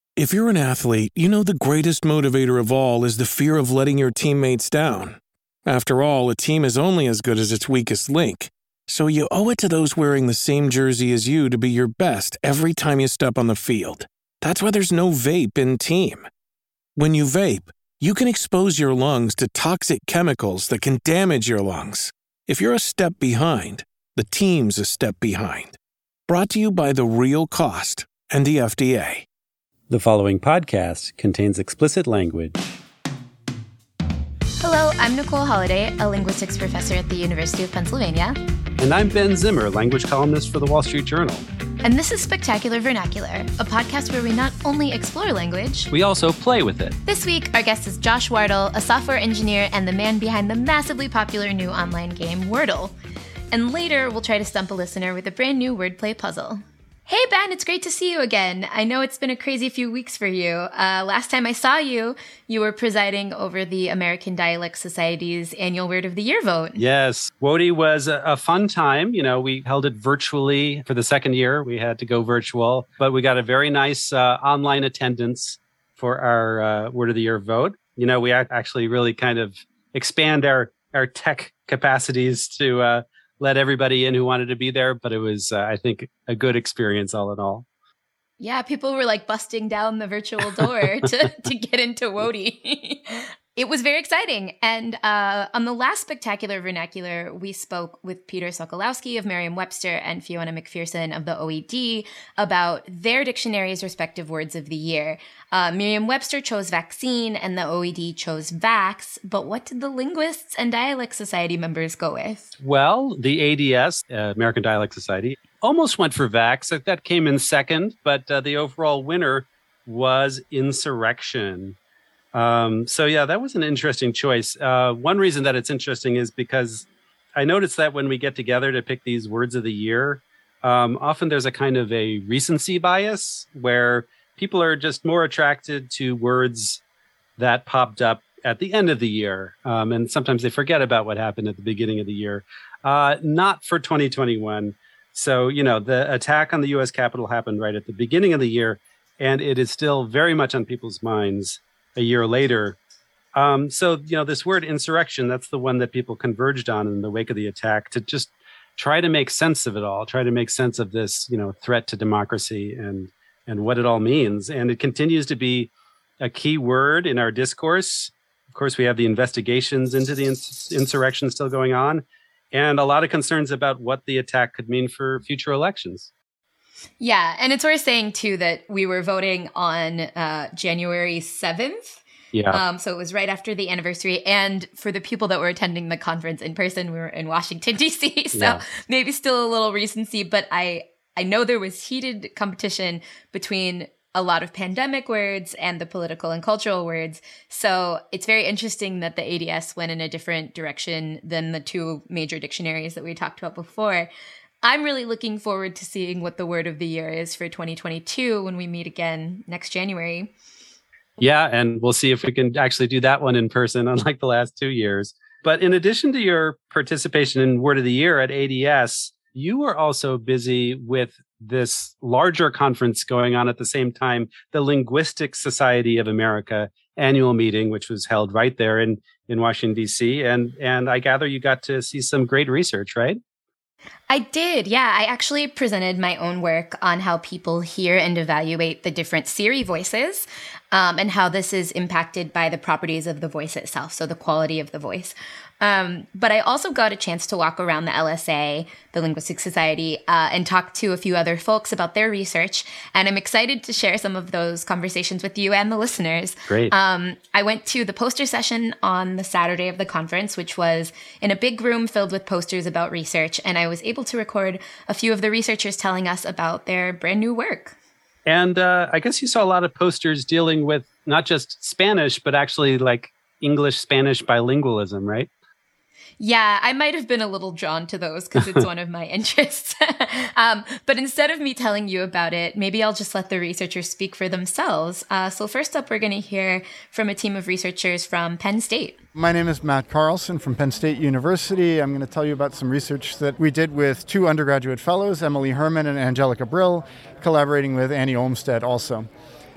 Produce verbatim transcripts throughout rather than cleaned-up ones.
If you're an athlete, you know the greatest motivator of all is the fear of letting your teammates down. After all, a team is only as good as its weakest link. So you owe it to those wearing the same jersey as you to be your best every time you step on the field. That's why there's no vape in team. When you vape, you can expose your lungs to toxic chemicals that can damage your lungs. If you're a step behind, the team's a step behind. Brought to you by The Real Cost and the F D A. The following podcast contains explicit language. Hello, I'm Nicole Holliday, a linguistics professor at the University of Pennsylvania. And I'm Ben Zimmer, language columnist for the Wall Street Journal. And this is Spectacular Vernacular, a podcast where we not only explore language, we also play with it. This week, our guest is Josh Wardle, a software engineer and the man behind the massively popular new online game Wordle. And later, we'll try to stump a listener with a brand new wordplay puzzle. Hey, Ben, it's great to see you again. I know it's been a crazy few weeks for you. Uh, last time I saw you, you were presiding over the American Dialect Society's annual Word of the Year vote. Yes, WODY was a, a fun time. You know, we held it virtually for the second year. We had to go virtual, but we got a very nice uh, online attendance for our uh, Word of the Year vote. You know, we actually really kind of expand our, our tech capacities to uh, let everybody in who wanted to be there, but it was, uh, I think, a good experience all in all. Yeah, people were like busting down the virtual door to, to get into WODY. It was very exciting. And uh, on the last Spectacular Vernacular, we spoke with Peter Sokolowski of Merriam-Webster and Fiona McPherson of the O E D about their dictionary's respective words of the year. Uh, Merriam-Webster chose vaccine and the O E D chose vax, but what did the Linguists and Dialect Society members go with? Well, the A D S, uh, American Dialect Society, almost went for vax. That came in second, but uh, the overall winner was insurrection. Um, so yeah, that was an interesting choice. Uh, one reason that it's interesting is because I noticed that when we get together to pick these words of the year, um, often there's a kind of a recency bias where people are just more attracted to words that popped up at the end of the year. Um, and sometimes they forget about what happened at the beginning of the year. Uh, not for twenty twenty-one. So, you know, the attack on the U S Capitol happened right at the beginning of the year, and it is still very much on people's minds a year later. Um, so, you know, this word insurrection, that's the one that people converged on in the wake of the attack to just try to make sense of it all, try to make sense of this, you know, threat to democracy and and what it all means. And it continues to be a key word in our discourse. Of course, we have the investigations into the ins- insurrection still going on, and a lot of concerns about what the attack could mean for future elections. Yeah, and it's worth saying, too, that we were voting on uh, January seventh. Yeah. Um, so it was right after the anniversary. And for the people that were attending the conference in person, we were in Washington, D C. So yeah. Maybe still a little recency, but I, I know there was heated competition between a lot of pandemic words and the political and cultural words. So it's very interesting that the A D S went in a different direction than the two major dictionaries that we talked about before. I'm really looking forward to seeing what the word of the year is for twenty twenty-two when we meet again next January. Yeah, and we'll see if we can actually do that one in person, unlike the last two years. But in addition to your participation in Word of the Year at A D S, you were also busy with this larger conference going on at the same time, the Linguistics Society of America annual meeting, which was held right there in, in Washington, D C. And, and I gather you got to see some great research, right? I did, yeah. I actually presented my own work on how people hear and evaluate the different Siri voices um, and how this is impacted by the properties of the voice itself, so the quality of the voice. Um, but I also got a chance to walk around the L S A, the Linguistic Society, uh, and talk to a few other folks about their research. And I'm excited to share some of those conversations with you and the listeners. Great. Um, I went to the poster session on the Saturday of the conference, which was in a big room filled with posters about research. And I was able to record a few of the researchers telling us about their brand new work. And uh, I guess you saw a lot of posters dealing with not just Spanish, but actually like English-Spanish bilingualism, right? Yeah, I might have been a little drawn to those because it's one of my interests. um, but instead of me telling you about it, maybe I'll just let the researchers speak for themselves. Uh, so first up, we're going to hear from a team of researchers from Penn State. My name is Matt Carlson from Penn State University. I'm going to tell you about some research that we did with two undergraduate fellows, Emily Herman and Angelica Brill, collaborating with Annie Olmstead also.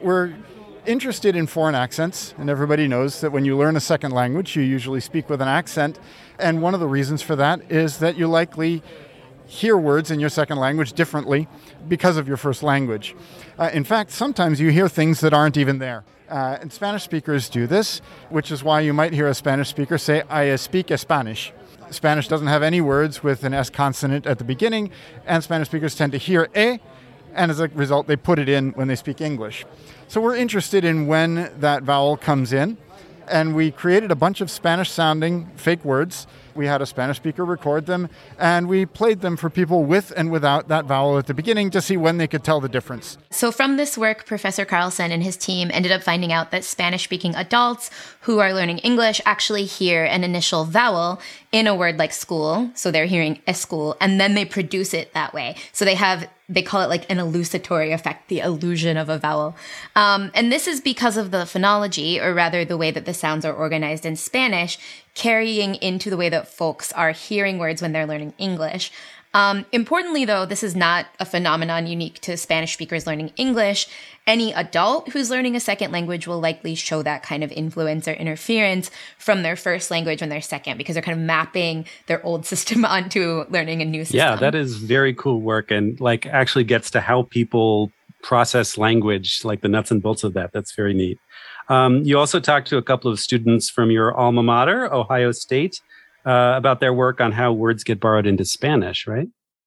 we're interested in foreign accents, and everybody knows that when you learn a second language, you usually speak with an accent. And one of the reasons for that is that you likely hear words in your second language differently because of your first language. Uh, in fact, sometimes you hear things that aren't even there. Uh, and Spanish speakers do this, which is why you might hear a Spanish speaker say, I speak Spanish. Spanish doesn't have any words with an S consonant at the beginning, and Spanish speakers tend to hear e, and as a result, they put it in when they speak English. So we're interested in when that vowel comes in, and we created a bunch of Spanish-sounding fake words. We had a Spanish speaker record them, and we played them for people with and without that vowel at the beginning to see when they could tell the difference. So from this work, Professor Carlson and his team ended up finding out that Spanish-speaking adults who are learning English actually hear an initial vowel in a word like school. So they're hearing eschool, and then they produce it that way. So they have, they call it like an elucidatory effect, the illusion of a vowel. Um, and this is because of the phonology, or rather the way that the sounds are organized in Spanish, carrying into the way that folks are hearing words when they're learning English. Um, importantly, though, this is not a phenomenon unique to Spanish speakers learning English. Any adult who's learning a second language will likely show that kind of influence or interference from their first language when they're second, because they're kind of mapping their old system onto learning a new system. Yeah, that is very cool work, and like actually gets to how people process language, like the nuts and bolts of that. That's very neat. Um, you also talked to a couple of students from your alma mater, Ohio State, uh, about their work on how words get borrowed into Spanish, right?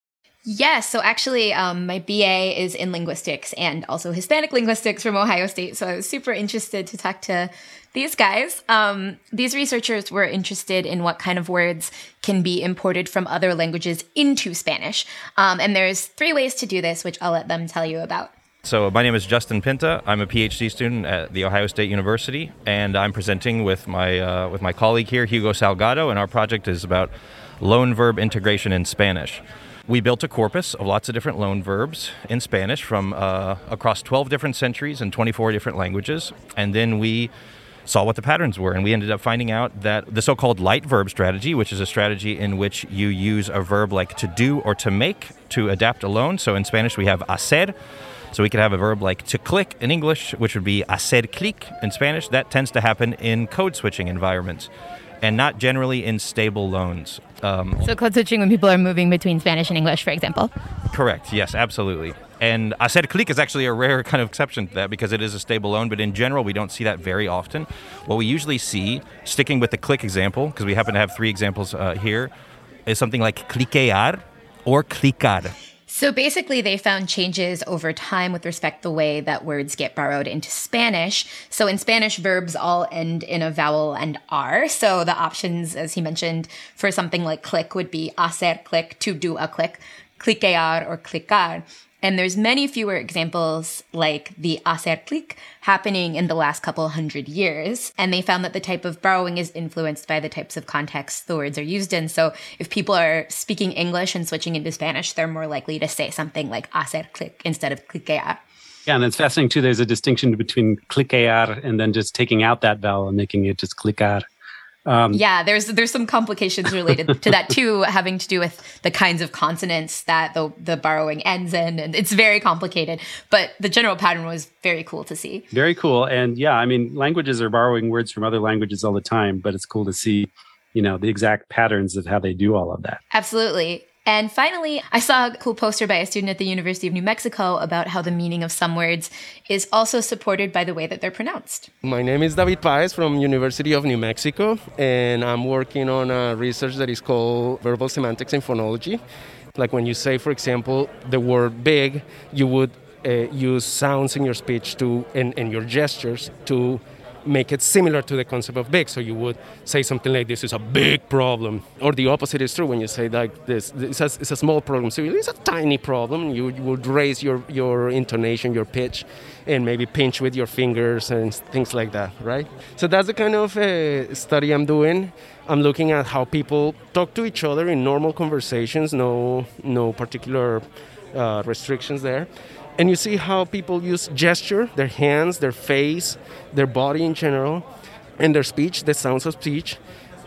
Yes. So actually, um, my B A is in linguistics and also Hispanic linguistics from Ohio State. So I was super interested to talk to these guys. Um, these researchers were interested in what kind of words can be imported from other languages into Spanish. Um, and there's three ways to do this, which I'll let them tell you about. So my name is Justin Pinta. I'm a PhD student at The Ohio State University, and I'm presenting with my uh, with my colleague here, Hugo Salgado, and our project is about loan verb integration in Spanish. We built a corpus of lots of different loan verbs in Spanish from uh, across twelve different centuries and twenty-four different languages, and then we saw what the patterns were, and we ended up finding out that the so-called light verb strategy, which is a strategy in which you use a verb like to do or to make to adapt a loan. So in Spanish we have hacer. So we could have a verb like to click in English, which would be hacer clic in Spanish. That tends to happen in code switching environments and not generally in stable loans. Um, so code switching when people are moving between Spanish and English, for example? Correct. Yes, absolutely. And hacer clic is actually a rare kind of exception to that because it is a stable loan, but in general, we don't see that very often. What we usually see, sticking with the click example, because we happen to have three examples uh, here, is something like cliquear or clicar. So basically, they found changes over time with respect to the way that words get borrowed into Spanish. So in Spanish, verbs all end in a vowel and R. So the options, as he mentioned, for something like click would be hacer click, to do a click, cliquear or clicar. And there's many fewer examples like the hacer clic happening in the last couple hundred years. And they found that the type of borrowing is influenced by the types of contexts the words are used in. So if people are speaking English and switching into Spanish, they're more likely to say something like hacer clic instead of cliquear. Yeah, and it's fascinating too. There's a distinction between cliquear and then just taking out that vowel and making it just clicar. Um, yeah, there's there's some complications related to that too, having to do with the kinds of consonants that the the borrowing ends in, and it's very complicated. But the general pattern was very cool to see. Very cool, and yeah, I mean, languages are borrowing words from other languages all the time, but it's cool to see, you know, the exact patterns of how they do all of that. Absolutely. And finally, I saw a cool poster by a student at the University of New Mexico about how the meaning of some words is also supported by the way that they're pronounced. My name is David Paez from University of New Mexico, and I'm working on a research that is called verbal semantics in phonology. Like when you say, for example, the word big, you would uh, use sounds in your speech to and, and your gestures to make it similar to the concept of big. So you would say something like, this is a big problem. Or the opposite is true when you say like this, it's a, it's a small problem. So it's a tiny problem. You, you would raise your, your intonation, your pitch, and maybe pinch with your fingers and things like that, right? So that's the kind of uh, study I'm doing. I'm looking at how people talk to each other in normal conversations, no, no particular uh, restrictions there. And you see how people use gesture, their hands, their face, their body in general, and their speech, the sounds of speech,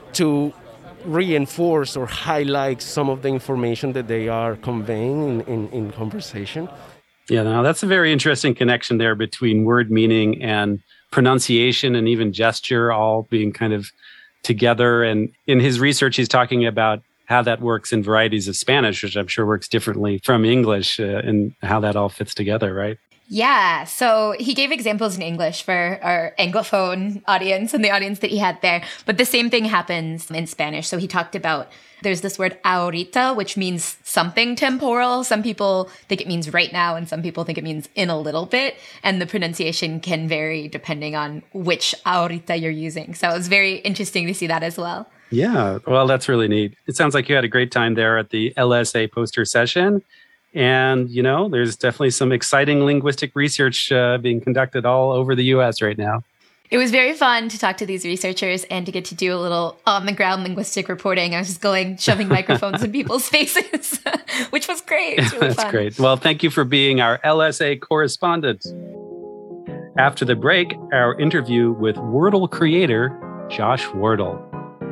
to reinforce or highlight some of the information that they are conveying in, in, in conversation. Yeah, no, that's a very interesting connection there between word meaning and pronunciation and even gesture all being kind of together. And in his research, he's talking about how that works in varieties of Spanish, which I'm sure works differently from English, uh, and how that all fits together, right? Yeah, so he gave examples in English for our Anglophone audience and the audience that he had there. But the same thing happens in Spanish. So he talked about there's this word ahorita, which means something temporal. Some people think it means right now, and some people think it means in a little bit. And the pronunciation can vary depending on which ahorita you're using. So it's very interesting to see that as well. Yeah, well, that's really neat. It sounds like you had a great time there at the L S A poster session. And, you know, there's definitely some exciting linguistic research uh, being conducted all over the U S right now. It was very fun to talk to these researchers and to get to do a little on-the-ground linguistic reporting. I was just going, shoving microphones in people's faces, which was great. It was really That's fun. great. Well, thank you for being our L S A correspondent. After the break, our interview with Wordle creator, Josh Wardle.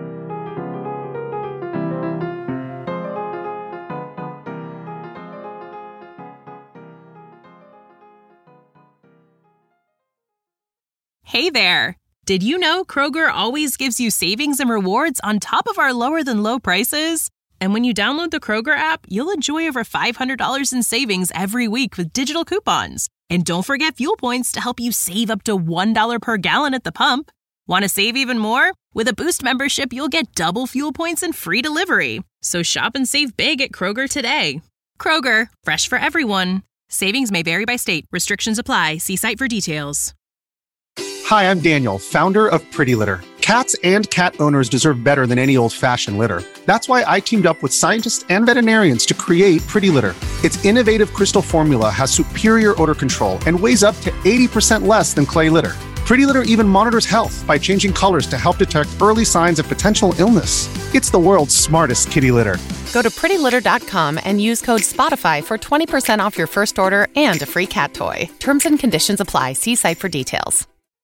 Hey there! Did you know Kroger always gives you savings and rewards on top of our lower than low prices? And when you download the Kroger app, you'll enjoy over five hundred dollars in savings every week with digital coupons. And don't forget fuel points to help you save up to one dollar per gallon at the pump. Want to save even more? With a Boost membership, you'll get double fuel points and free delivery. So shop and save big at Kroger today. Kroger, fresh for everyone. Savings may vary by state. Restrictions apply. See site for details. Hi, I'm Daniel, founder of Pretty Litter. Cats and cat owners deserve better than any old-fashioned litter. That's why I teamed up with scientists and veterinarians to create Pretty Litter. Its innovative crystal formula has superior odor control and weighs up to eighty percent less than clay litter. Pretty Litter even monitors health by changing colors to help detect early signs of potential illness. It's the world's smartest kitty litter. Go to pretty litter dot com and use code SPOTIFY for twenty percent off your first order and a free cat toy. Terms and conditions apply. See site for details.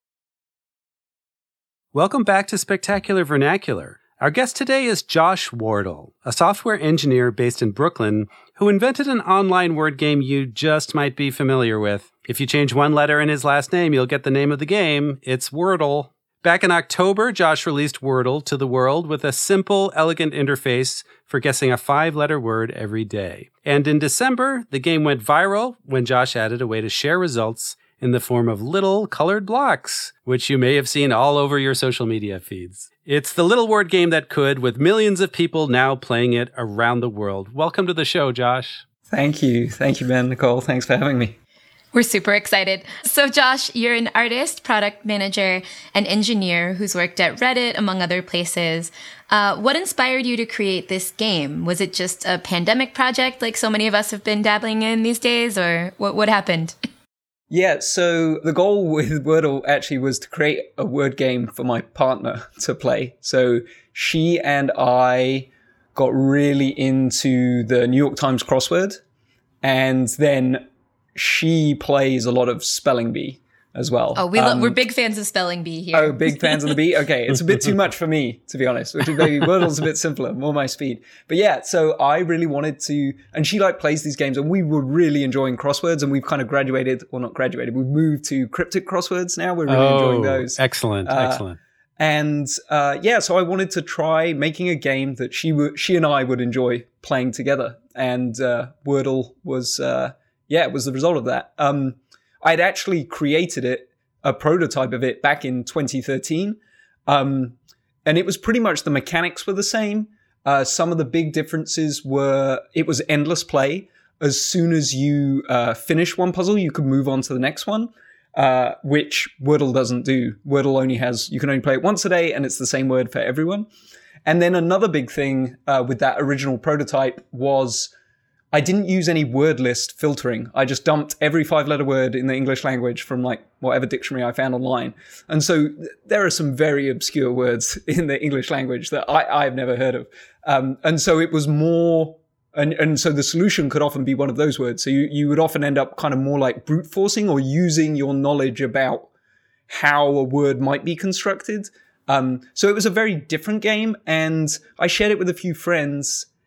Welcome back to Spectacular Vernacular. Our guest today is Josh Wardle, a software engineer based in Brooklyn who invented an online word game you just might be familiar with. If you change one letter in his last name, you'll get the name of the game. It's Wordle. Back in October, Josh released Wordle to the world with a simple, elegant interface for guessing a five-letter word every day. And in December, the game went viral when Josh added a way to share results in the form of little colored blocks, which you may have seen all over your social media feeds. It's the little word game that could, with millions of people now playing it around the world. Welcome to the show, Josh. Thank you. Thank you, Ben, Nicole. Thanks for having me. We're super excited. So Josh, you're an artist, product manager, and engineer who's worked at Reddit, among other places. Uh, what inspired you to create this game? Was it just a pandemic project like so many of us have been dabbling in these days, or what, what happened? Yeah, so the goal with Wordle actually was to create a word game for my partner to play. So she and I got really into the New York Times crossword, and then she plays a lot of Spelling Bee as well. Oh, we um, lo- we're big fans of Spelling Bee here. Oh, big fans of the bee? Okay, it's a bit too much for me, to be honest, which is maybe Wordle's a bit simpler, more my speed. But yeah, so I really wanted to, and she like plays these games, and we were really enjoying crosswords, and we've kind of graduated, well not graduated, we've moved to cryptic crosswords now. We're really oh, enjoying those. Excellent, uh, excellent. And uh, yeah, so I wanted to try making a game that she w- she and I would enjoy playing together. And uh, Wordle was, uh, yeah, it was the result of that. Um, I'd actually created it, a prototype of it, back in twenty thirteen. Um, and it was pretty much the mechanics were the same. Uh, some of the big differences were it was endless play. As soon as you uh, finish one puzzle, you could move on to the next one, uh, which Wordle doesn't do. Wordle only has, you can only play it once a day, and it's the same word for everyone. And then another big thing uh, with that original prototype was I didn't use any word list filtering. I just dumped every five-letter word in the English language from like whatever dictionary I found online. And so th- there are some very obscure words in the English language that I, I've never heard of. Um, and so it was more, and, and so the solution could often be one of those words. So you, you would often end up kind of more like brute forcing or using your knowledge about how a word might be constructed. Um, so it was a very different game, and I shared it with a few friends.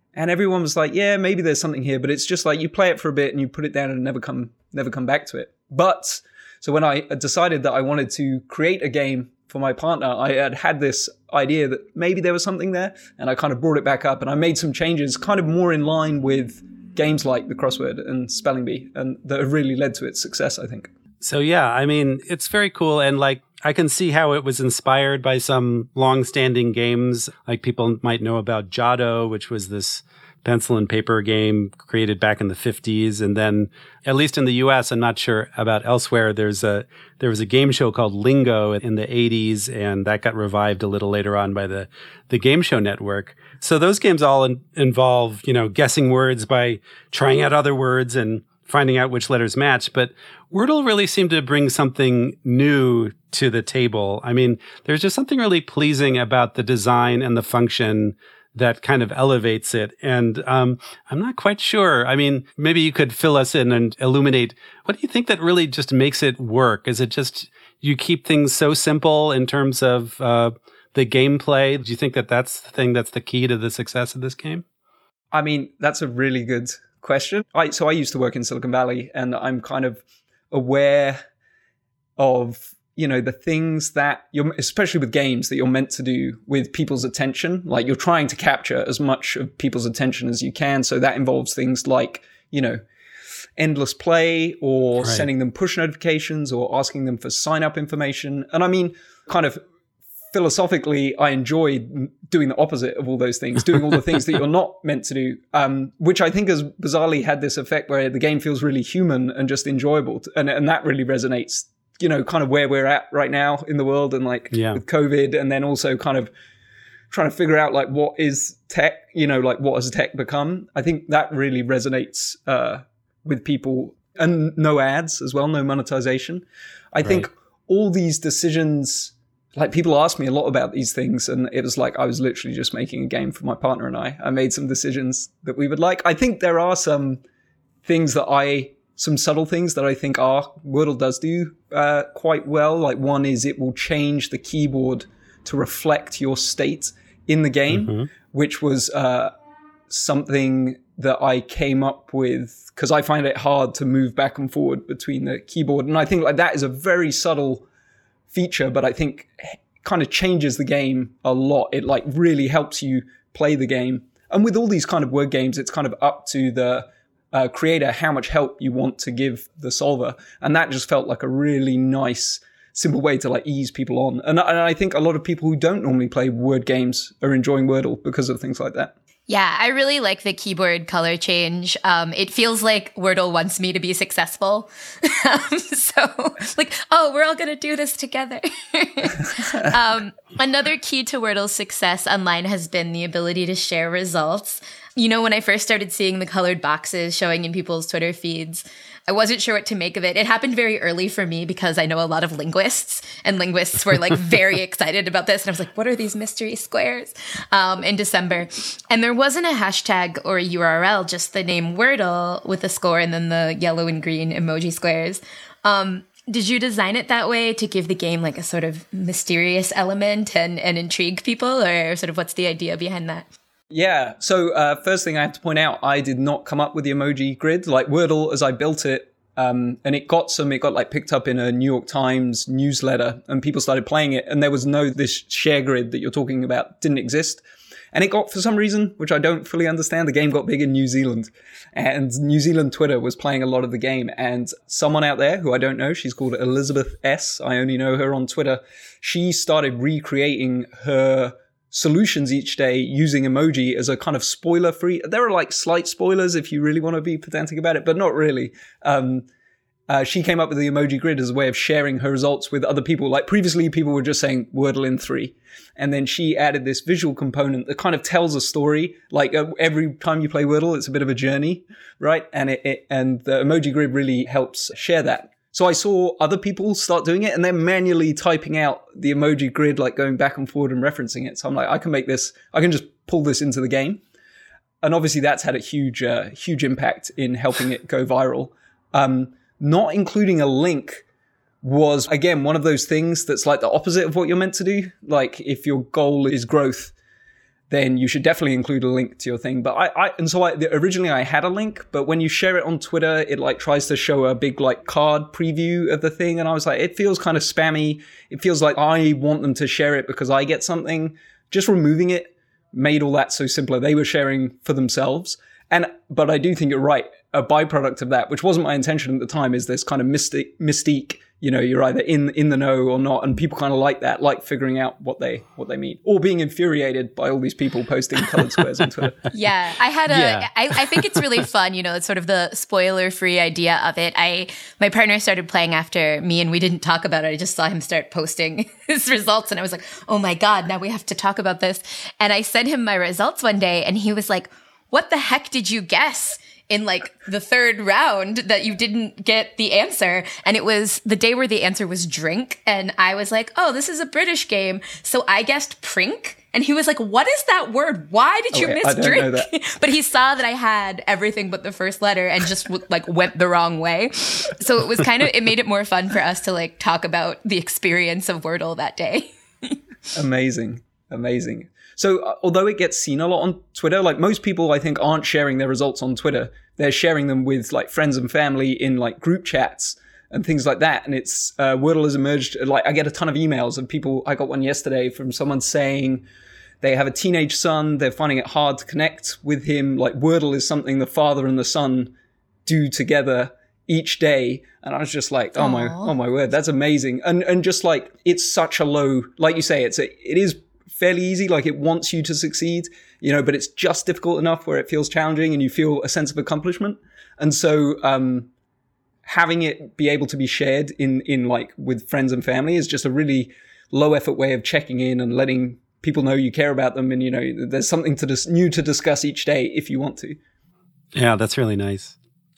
And everyone was like, yeah, maybe there's something here, but it's just like you play it for a bit and you put it down and never come never come back to it. But so when I decided that I wanted to create a game for my partner, I had had this idea that maybe there was something there, and I kind of brought it back up and I made some changes kind of more in line with games like the Crossword and Spelling Bee, and that have really led to its success, I think. So yeah, I mean, it's very cool, and like I can see how it was inspired by some long-standing games. Like people might know about Jado, which was this pencil and paper game created back in the fifties. And then, at least in the U S, I'm not sure about elsewhere, there's a there was a game show called Lingo in the eighties, and that got revived a little later on by the, the Game Show Network. So those games all in, involve, you know, guessing words by trying out other words and finding out which letters match. But Wordle really seemed to bring something new to the table. I mean, there's just something really pleasing about the design and the function that kind of elevates it. And um, I'm not quite sure. I mean, maybe you could fill us in and illuminate. What do you think that really just makes it work? Is it just you keep things so simple in terms of uh, the gameplay? Do you think that that's the thing that's the key to the success of this game? I mean, that's a really good question. I, so I used to work in Silicon Valley, and I'm kind of aware of, you know, the things that you're, especially with games, that you're meant to do with people's attention. Like you're trying to capture as much of people's attention as you can. So that involves things like, you know, endless play or right. sending them push notifications or asking them for sign up information. And I mean, kind of philosophically, I enjoy doing the opposite of all those things, doing all the things that you're not meant to do, um, which I think has bizarrely had this effect where the game feels really human and just enjoyable. And, and that really resonates, you know, kind of where we're at right now in the world, and like yeah. with COVID, and then also kind of trying to figure out like what is tech, you know, like what has tech become. I think that really resonates uh, with people, and no ads as well, no monetization. I right. think all these decisions, like people ask me a lot about these things, and it was like I was literally just making a game for my partner and I. I made some decisions that we would like. I think there are some things that I, some subtle things that I think are, Wordle does do uh, quite well. Like one is it will change the keyboard to reflect your state in the game, mm-hmm. which was uh, something that I came up with because I find it hard to move back and forward between the keyboard. And I think like that is a very subtle feature, but I think kind of changes the game a lot. It like really helps you play the game. And with all these kind of word games, it's kind of up to the uh, creator how much help you want to give the solver. And that just felt like a really nice, simple way to like ease people on. And, and I think a lot of people who don't normally play word games are enjoying Wordle because of things like that. Yeah, I really like the keyboard color change. Um, it feels like Wordle wants me to be successful. um, so, like, oh, we're all going to do this together. um, another key to Wordle's success online has been the ability to share results. You know, when I first started seeing the colored boxes showing in people's Twitter feeds, I wasn't sure what to make of it. It happened very early for me because I know a lot of linguists, and linguists were like very excited about this. And I was like, what are these mystery squares um, in December? And there wasn't a hashtag or a U R L, just the name Wordle with a score and then the yellow and green emoji squares. Um, did you design it that way to give the game like a sort of mysterious element and, and intrigue people, or sort of what's the idea behind that? Yeah. So uh, first thing I have to point out, I did not come up with the emoji grid. Like Wordle, as I built it, um, and it got some, it got like picked up in a New York Times newsletter, and people started playing it, and there was no, this share grid that you're talking about didn't exist. And it got, for some reason, which I don't fully understand, the game got big in New Zealand, and New Zealand Twitter was playing a lot of the game. And someone out there who I don't know, she's called Elizabeth S. I only know her on Twitter. She started recreating her solutions each day using emoji as a kind of spoiler free. There are like slight spoilers if you really want to be pedantic about it, but not really. Um, uh, she came up with the emoji grid as a way of sharing her results with other people. Like previously people were just saying Wordle in three. And then she added this visual component that kind of tells a story. Like uh, every time you play Wordle, it's a bit of a journey, right? And it, it and the emoji grid really helps share that. So I saw other people start doing it, and they're manually typing out the emoji grid, like going back and forward and referencing it. So I'm like, I can make this, I can just pull this into the game. And obviously that's had a huge, uh, huge impact in helping it go viral. Um, not including a link was, again, one of those things that's like the opposite of what you're meant to do. Like if your goal is growth, then you should definitely include a link to your thing. But I, I and so I, originally I had a link, but when you share it on Twitter, it like tries to show a big like card preview of the thing. And I was like, it feels kind of spammy. It feels like I want them to share it because I get something. Just removing it made all that so simpler. They were sharing for themselves. And, but I do think you're right. A byproduct of that, which wasn't my intention at the time, is this kind of mystique, mystique. You know, you're either in in the know or not, and people kind of like that, like figuring out what they what they mean, or being infuriated by all these people posting colored squares on Twitter. Yeah, I had a. Yeah. I, I think it's really fun. You know, it's sort of the spoiler-free idea of it. I my partner started playing after me, and we didn't talk about it. I just saw him start posting his results, and I was like, "Oh my god, now we have to talk about this." And I sent him my results one day, and he was like, "What the heck did you guess in like the third round that you didn't get the answer?" And it was the day where the answer was drink. And I was like, oh, this is a British game. So I guessed prink. And he was like, what is that word? Why did you oh, wait, miss I don't drink? know that. But he saw that I had everything but the first letter and just like went the wrong way. So it was kind of, it made it more fun for us to like talk about the experience of Wordle that day. Amazing. Amazing. So uh, although it gets seen a lot on Twitter, like most people I think aren't sharing their results on Twitter. They're sharing them with like friends and family in like group chats and things like that. And it's uh, Wordle has emerged. Like I get a ton of emails of people. I got one yesterday from someone saying they have a teenage son. They're finding it hard to connect with him. Like Wordle is something the father and the son do together each day. And I was just like, oh Aww. my, oh my word, that's amazing. And and just like it's such a low, like you say, it's a, it is. fairly easy, like it wants you to succeed, you know, but it's just difficult enough where it feels challenging and you feel a sense of accomplishment. And so um having it be able to be shared in in like with friends and family is just a really low effort way of checking in and letting people know you care about them, and you know there's something to dis- new to discuss each day if you want to. Yeah, that's really nice.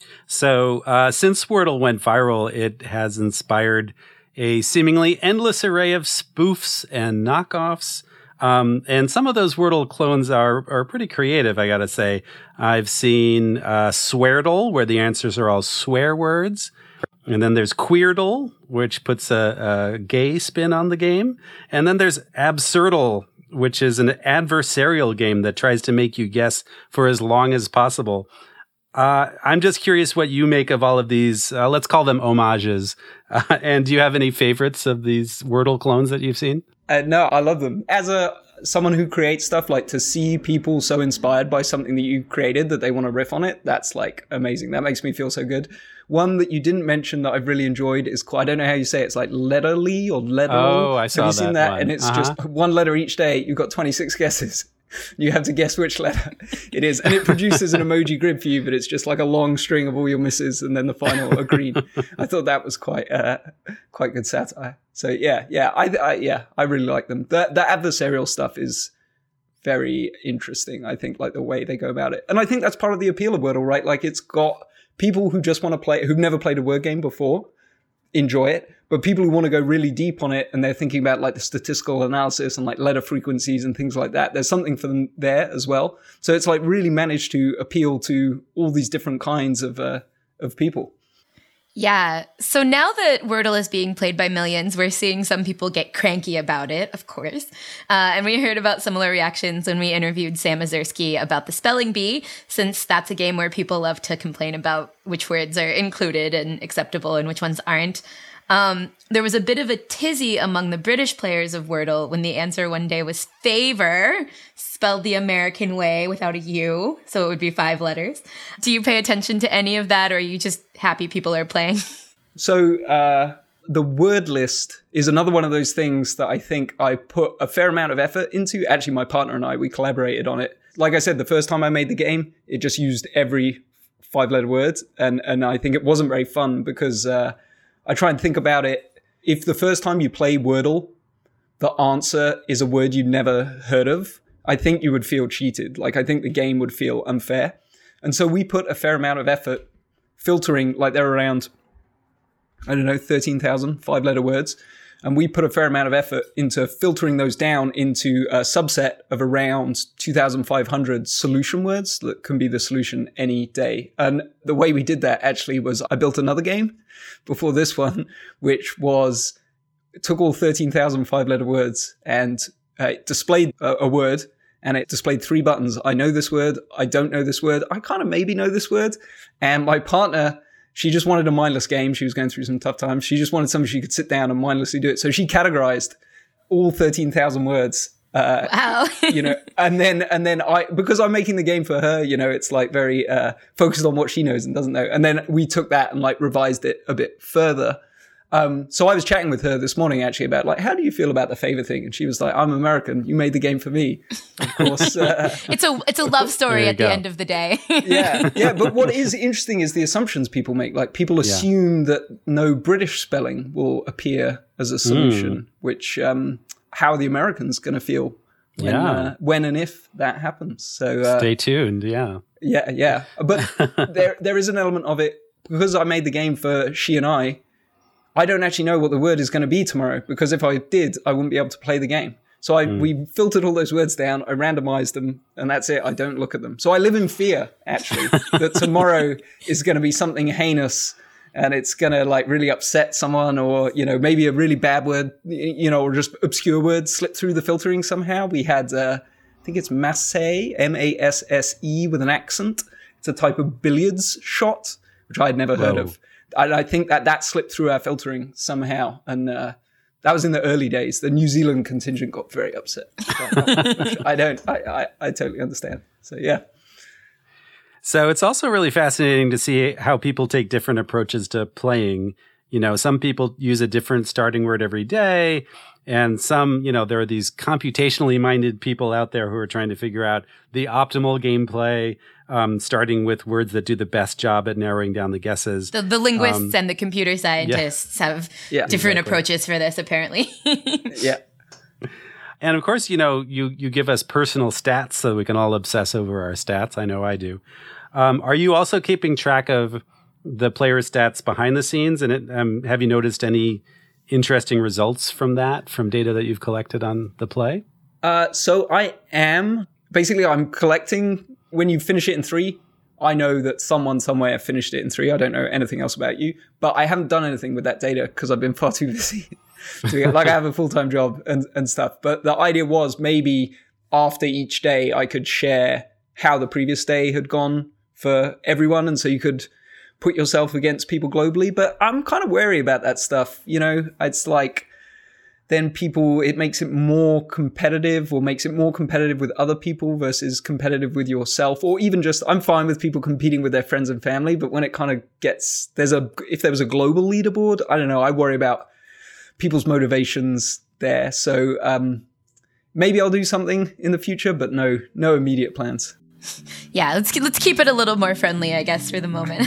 So uh since Wordle went viral, it has inspired a seemingly endless array of spoofs and knockoffs. Um, and some of those Wordle clones are are pretty creative, I gotta say. I've seen uh, Sweardle, where the answers are all swear words. And then there's Queerdle, which puts a, a gay spin on the game. And then there's Absurdle, which is an adversarial game that tries to make you guess for as long as possible. Uh, I'm just curious what you make of all of these, uh, let's call them homages. Uh, and do you have any favorites of these Wordle clones that you've seen? Uh, no, I love them. As a someone who creates stuff, like to see people so inspired by something that you created that they want to riff on it, that's like amazing. That makes me feel so good. One that you didn't mention that I've really enjoyed is, I don't know how you say it, it's like Letterly or Letter. Oh, I saw Have you seen that that? one. And it's uh-huh. just one letter each day. You've got twenty-six guesses. You have to guess which letter it is. And it produces an emoji grid for you, but it's just like a long string of all your misses and then the final are green. I thought that was quite uh, quite good satire. So yeah, yeah, I, I yeah, I really like them. The, the adversarial stuff is very interesting, I think, like the way they go about it. And I think that's part of the appeal of Wordle, right? Like it's got people who just want to play, who've never played a word game before, enjoy it. But people who want to go really deep on it and they're thinking about like the statistical analysis and like letter frequencies and things like that, there's something for them there as well. So it's like really managed to appeal to all these different kinds of uh, of people. Yeah. So now that Wordle is being played by millions, we're seeing some people get cranky about it, of course. Uh, and we heard about similar reactions when we interviewed Sam Mazursky about the spelling bee, since that's a game where people love to complain about which words are included and acceptable and which ones aren't. Um, there was a bit of a tizzy among the British players of Wordle when the answer one day was favor, spelled the American way without a U, so it would be five letters. Do you pay attention to any of that, or are you just happy people are playing? So uh, the word list is another one of those things that I think I put a fair amount of effort into. Actually, my partner and I, we collaborated on it. Like I said, the first time I made the game, it just used every five-letter word, and, and I think it wasn't very fun because... Uh, I try and think about it. If the first time you play Wordle, the answer is a word you've never heard of, I think you would feel cheated. Like, I think the game would feel unfair. And so we put a fair amount of effort filtering, like they're around, I don't know, thirteen thousand five-letter words. And we put a fair amount of effort into filtering those down into a subset of around two thousand five hundred solution words that can be the solution any day. And the way we did that actually was I built another game before this one, which was, it took all thirteen thousand five-letter words and uh, displayed a, a word and it displayed three buttons. I know this word. I don't know this word. I kind of maybe know this word. And my partner, she just wanted a mindless game. She was going through some tough times. She just wanted something she could sit down and mindlessly do it. So she categorized all thirteen thousand words. Uh, wow. you know, and then, and then I, because I'm making the game for her, you know, it's like very, uh, focused on what she knows and doesn't know. And then we took that and like revised it a bit further. Um, so I was chatting with her this morning actually about like, how do you feel about the favor thing? And she was like, I'm American. You made the game for me. Of course. Uh, it's a, it's a love story at go. the end of the day. yeah. Yeah. But what is interesting is the assumptions people make. Like people assume yeah. that no British spelling will appear as a solution, mm. which, um, how are the Americans going to feel when, yeah. uh, when and if that happens? So uh, stay tuned. Yeah. Yeah. Yeah. But there, there is an element of it because I made the game for she and I. I don't actually know what the word is going to be tomorrow because if I did, I wouldn't be able to play the game. So I, mm. we filtered all those words down, I randomized them, and that's it. I don't look at them. So I live in fear, actually, that tomorrow is going to be something heinous and it's going to like really upset someone or, you know, maybe a really bad word, you know, or just obscure words slip through the filtering somehow. We had, uh, I think it's masse, M A S S E with an accent. It's a type of billiards shot, which I had never Whoa. heard of. I, I think that that slipped through our filtering somehow. And uh, that was in the early days. The New Zealand contingent got very upset. I don't, I, I, I totally understand. So, yeah. So it's also really fascinating to see how people take different approaches to playing. You know, some people use a different starting word every day. And some, you know, there are these computationally minded people out there who are trying to figure out the optimal gameplay, um, starting with words that do the best job at narrowing down the guesses. The, the linguists um, and the computer scientists yeah. have yeah, different exactly. approaches for this, apparently. yeah. And of course, you know, you, you give us personal stats so we can all obsess over our stats. I know I do. Um, are you also keeping track of the player stats behind the scenes? And it, um, have you noticed any interesting results from that, from data that you've collected on the play? Uh, so I am. Basically, I'm collecting. When you finish it in three, I know that someone somewhere finished it in three. I don't know anything else about you. But I haven't done anything with that data because I've been far too busy. to get, like I have a full-time job and, and stuff. But the idea was maybe after each day, I could share how the previous day had gone for everyone. And so you could put yourself against people globally. But I'm kind of wary about that stuff. You know, it's like then people, it makes it more competitive or makes it more competitive with other people versus competitive with yourself. Or even just, I'm fine with people competing with their friends and family. But when it kind of gets, there's a, if there was a global leaderboard, I don't know, I worry about people's motivations there. So um, maybe I'll do something in the future, but no, no immediate plans. Yeah, let's let's keep it a little more friendly, I guess, for the moment.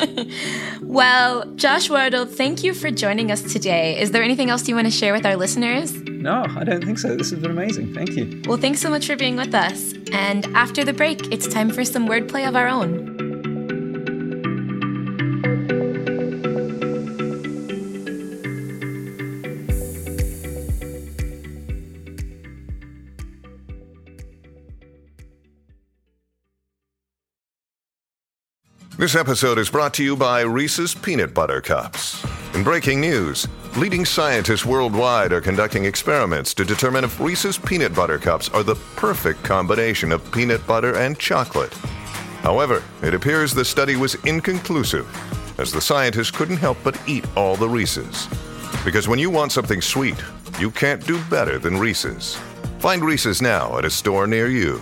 Well, Josh Wardle, thank you for joining us today. Is there anything else you want to share with our listeners? No, I don't think so. This has been amazing. Thank you. Well, thanks so much for being with us. And after the break, it's time for some wordplay of our own. This episode is brought to you by Reese's Peanut Butter Cups. In breaking news, leading scientists worldwide are conducting experiments to determine if Reese's Peanut Butter Cups are the perfect combination of peanut butter and chocolate. However, it appears the study was inconclusive, as the scientists couldn't help but eat all the Reese's. Because when you want something sweet, you can't do better than Reese's. Find Reese's now at a store near you.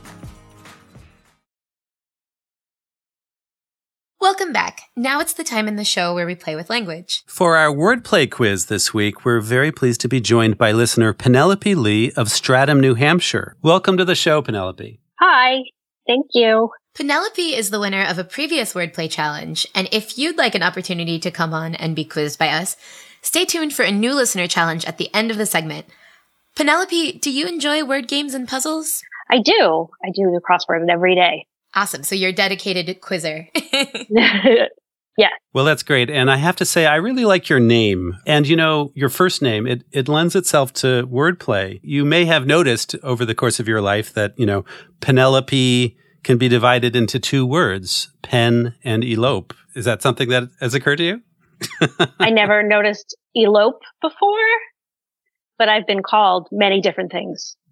Welcome back. Now it's the time in the show where we play with language. For our wordplay quiz this week, we're very pleased to be joined by listener Penelope Lee of Stratham, New Hampshire. Welcome to the show, Penelope. Hi. Thank you. Penelope is the winner of a previous wordplay challenge, and if you'd like an opportunity to come on and be quizzed by us, stay tuned for a new listener challenge at the end of the segment. Penelope, do you enjoy word games and puzzles? I do. I do the crossword every day. Awesome. So you're a dedicated quizzer. Yeah. Well, that's great. And I have to say, I really like your name. And, you know, your first name, it, it lends itself to wordplay. You may have noticed over the course of your life that, you know, Penelope can be divided into two words, pen and elope. Is that something that has occurred to you? I never noticed elope before, but I've been called many different things.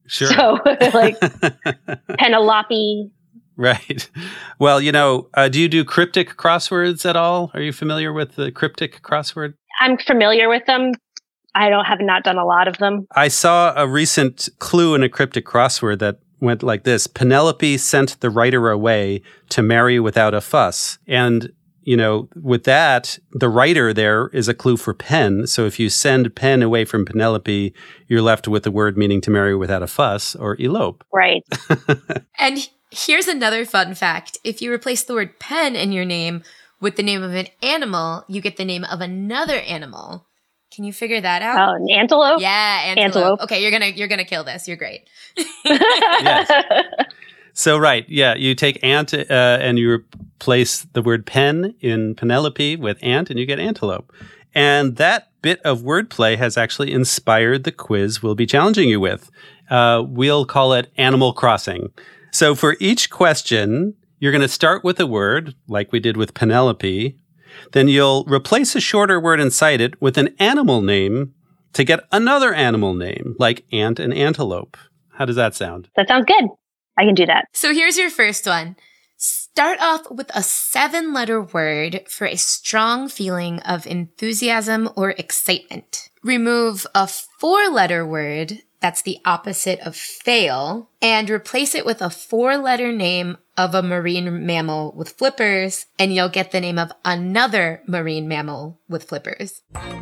Sure. So, like, Penelope. Right. Well, you know, uh, do you do cryptic crosswords at all? Are you familiar with the cryptic crossword? I'm familiar with them. I don't have not done a lot of them. I saw a recent clue in a cryptic crossword that went like this. Penelope sent the writer away to marry without a fuss. And, you know, with that, the writer there is a clue for pen. So if you send pen away from Penelope, you're left with the word meaning to marry without a fuss or elope. Right. And here's another fun fact. If you replace the word pen in your name with the name of an animal, you get the name of another animal. Can you figure that out? Oh, an antelope? Yeah, antelope. Antelope. Okay, you're gonna you're gonna kill this. You're great. Yes. So, right. Yeah. You take ant uh, and you replace the word pen in Penelope with ant and you get antelope. And that bit of wordplay has actually inspired the quiz we'll be challenging you with. Uh, we'll call it Animal Crossing. So for each question, you're going to start with a word like we did with Penelope. Then you'll replace a shorter word inside it with an animal name to get another animal name like ant and antelope. How does that sound? That sounds good. I can do that. So here's your first one. Start off with a seven-letter word for a strong feeling of enthusiasm or excitement. Remove a four-letter word that's the opposite of fail and replace it with a four-letter name of a marine mammal with flippers, and you'll get the name of another marine mammal with flippers.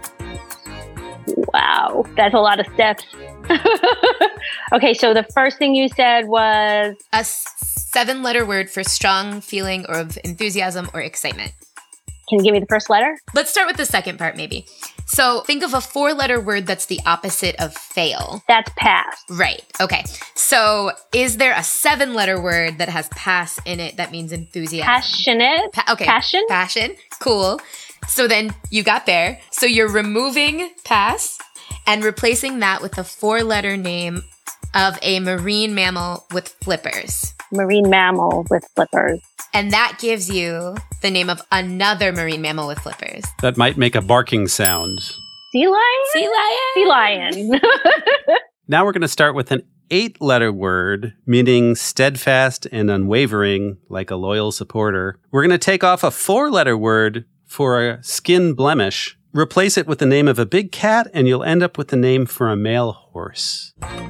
Wow, that's a lot of steps. Okay, so the first thing you said was a seven-letter word for strong feeling or of enthusiasm or excitement. Can you give me the first letter? Let's start with the second part, maybe. So think of a four-letter word that's the opposite of fail. That's pass. Right. Okay. So is there a seven-letter word that has pass in it that means enthusiasm? Passionate. Pa- okay. Passion. Passion. Cool. So then you got there. So you're removing pass and replacing that with a four-letter name of a marine mammal with flippers. Marine mammal with flippers. And that gives you the name of another marine mammal with flippers. That might make a barking sound. Sea lion? Sea lion? Sea lion. Now we're going to start with an eight-letter word meaning steadfast and unwavering, like a loyal supporter. We're going to take off a four-letter word for a skin blemish, replace it with the name of a big cat, and you'll end up with the name for a male horse.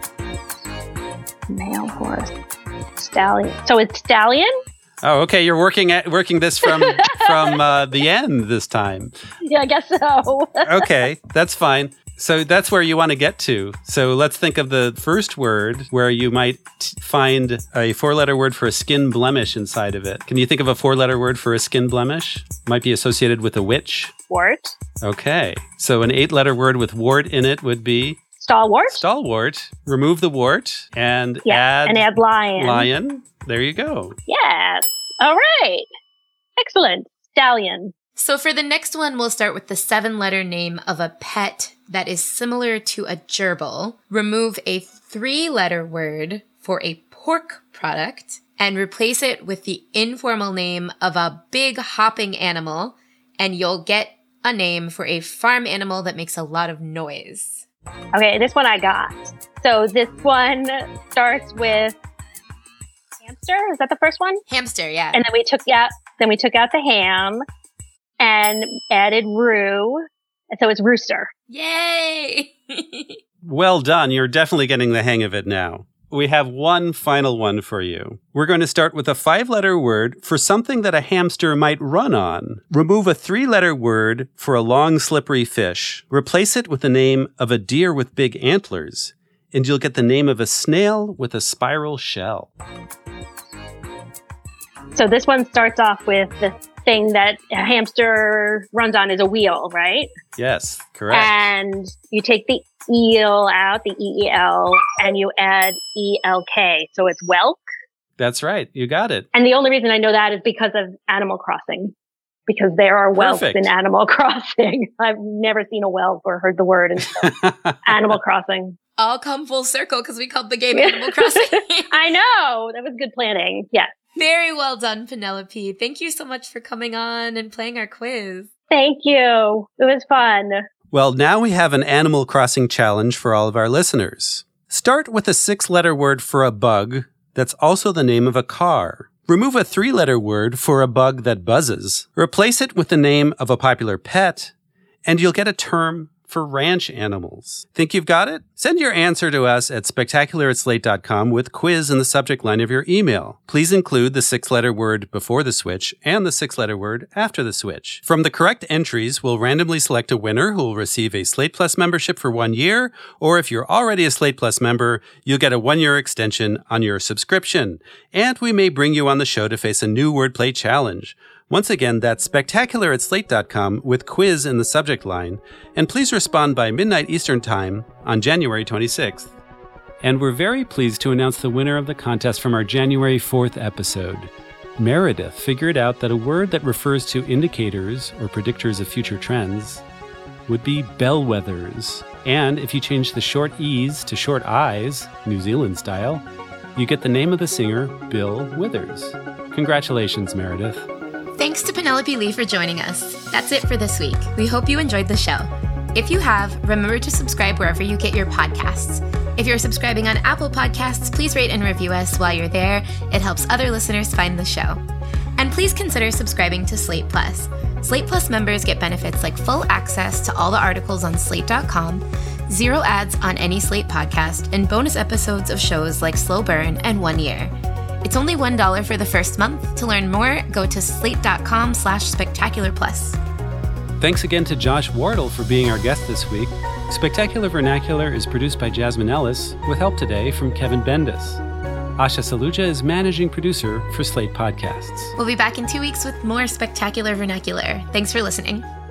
Male horse. Stallion. So it's stallion? Oh, okay. You're working at working this from from uh, the end this time. Yeah, I guess so. Okay, that's fine. So that's where you want to get to. So let's think of the first word where you might t- find a four-letter word for a skin blemish inside of it. Can you think of a four-letter word for a skin blemish? Might be associated with a witch. Wart. Okay. So an eight-letter word with wart in it would be? Stalwart. Stalwart. Remove the wart and yeah, add... and add lion. Lion. There you go. Yes. All right. Excellent. Stallion. So for the next one, we'll start with the seven-letter name of a pet that is similar to a gerbil. Remove a three-letter word for a pork product and replace it with the informal name of a big hopping animal, and you'll get a name for a farm animal that makes a lot of noise. Okay, this one I got. So this one starts with hamster. Is that the first one? Hamster, yeah. And then we took out then we took out the ham and added roo. And so it's rooster. Yay! Well done. You're definitely getting the hang of it now. We have one final one for you. We're going to start with a five-letter word for something that a hamster might run on. Remove a three-letter word for a long, slippery fish. Replace it with the name of a deer with big antlers, and you'll get the name of a snail with a spiral shell. So this one starts off with the thing that a hamster runs on is a wheel, right? Yes, correct. And you take the eel out, the E E L, and you add E L K. So it's whelk. That's right. You got it. And the only reason I know that is because of Animal Crossing. Because there are whelks Perfect. in Animal Crossing. I've never seen a whelk or heard the word until Animal Crossing. All come full circle because we called the game Animal Crossing. I know. That was good planning. Yes. Very well done, Penelope. Thank you so much for coming on and playing our quiz. Thank you. It was fun. Well, now we have an Animal Crossing challenge for all of our listeners. Start with a six-letter word for a bug that's also the name of a car. Remove a three-letter word for a bug that buzzes. Replace it with the name of a popular pet, and you'll get a term for ranch animals. Think you've got it? Send your answer to us at spectacular at slate dot com with quiz in the subject line of your email. Please include the six-letter word before the switch and the six-letter word after the switch. From the correct entries, we'll randomly select a winner who will receive a Slate Plus membership for one year, or if you're already a Slate Plus member, you'll get a one-year extension on your subscription. And we may bring you on the show to face a new wordplay challenge. Once again, that's spectacular at slate dot com with quiz in the subject line, and please respond by midnight Eastern Time on January twenty-sixth. And we're very pleased to announce the winner of the contest from our January fourth episode. Meredith figured out that a word that refers to indicators or predictors of future trends would be bellwethers. And if you change the short E's to short I's, New Zealand style, you get the name of the singer, Bill Withers. Congratulations, Meredith. Thanks to Penelope Lee for joining us. That's it for this week. We hope you enjoyed the show. If you have, remember to subscribe wherever you get your podcasts. If you're subscribing on Apple Podcasts, please rate and review us while you're there. It helps other listeners find the show. And please consider subscribing to Slate Plus. Slate Plus members get benefits like full access to all the articles on slate dot com, zero ads on any Slate podcast, and bonus episodes of shows like Slow Burn and One Year. It's only one dollar for the first month. To learn more, go to slate dot com slash spectacular plus. Thanks again to Josh Wardle for being our guest this week. Spectacular Vernacular is produced by Jasmine Ellis, with help today from Kevin Bendis. Asha Saluja is managing producer for Slate Podcasts. We'll be back in two weeks with more Spectacular Vernacular. Thanks for listening.